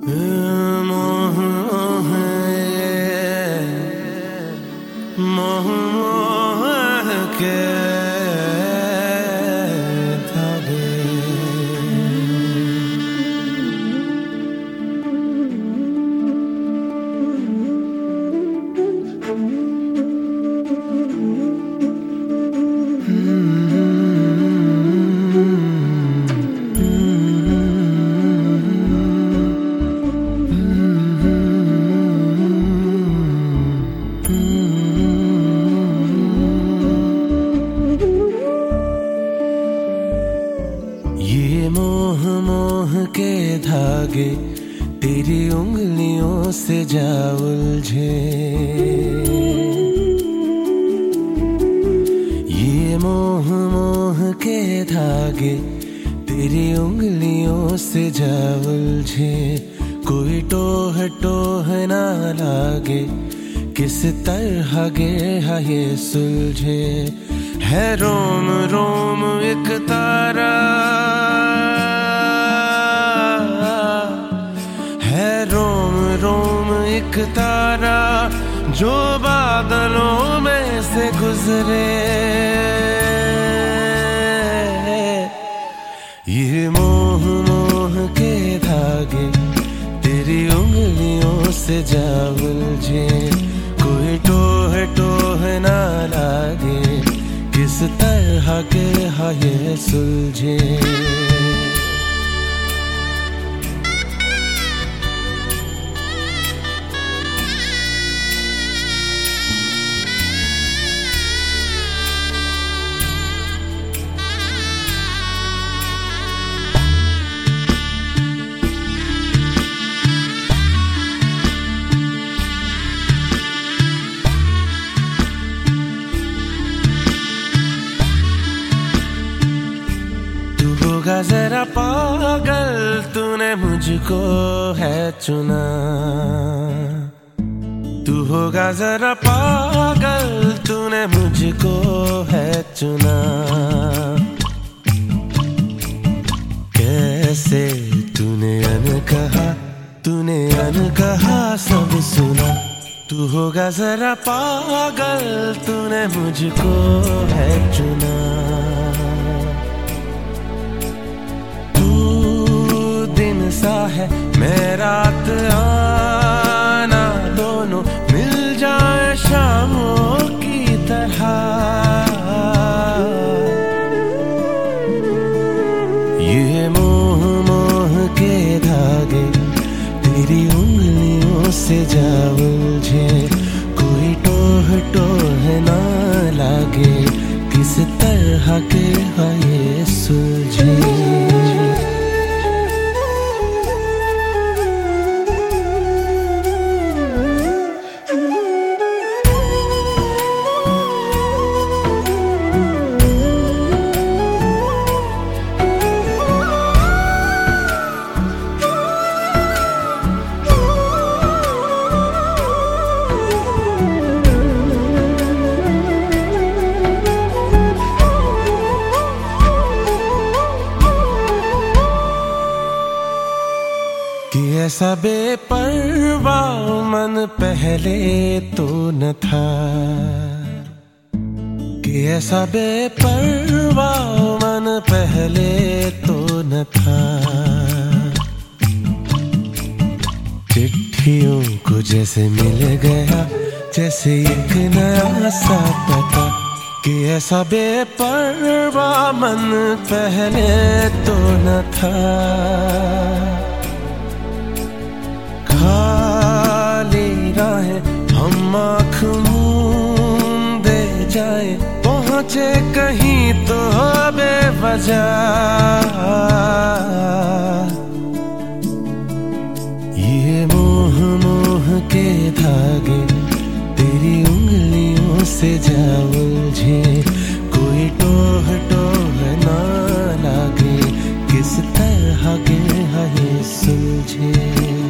मोह मोह मोह के धागे। ये मोह मोह के धागे तेरी उंगलियों से जा उलझे। ये मोह मोह के धागे तेरी उंगलियों से जा उलझे। कोई टोह टोह ना लागे, किस तरह गे ये सुलझे। है रोम रोम एक तारा, है रोम रोम एक तारा जो बादलों में से गुजरे। ये मोह मोह के धागे तेरी उंगलियों से जा उलझे। कोई टोह टोह ना लागे, किस तरह के ये सुलझे। होगा जरा पागल तूने मुझको है चुना। तू होगा जरा पागल तूने मुझको है चुना। कैसे तूने अनकहा सब सुना। तू होगा जरा पागल तूने मुझको है चुना। सा है मैं रात आना, दोनों मिल जाए शामों की तरह। ये मोह मोह के धागे तेरी उंगलियों से जा उलझे। कोई टोह टोह ना लागे, किस तरह के ये सुलझे। कि ऐसा बेपरवाह मन पहले तो न था। कि ऐसा बेपरवाह मन पहले तो न था। चिट्ठियों को जैसे मिल गया जैसे एक नया सा पता। कि ऐसा बेपरवाह मन पहले तो न था। खाली राहें हम आँख मूंदे जाए, पहुँचे कहीं तो बेवजह। ये मोह मोह के धागे तेरी उंगलियों से जा उलझे। कोई टोह टोह ना लागे, किस तरह के ये सुलझे।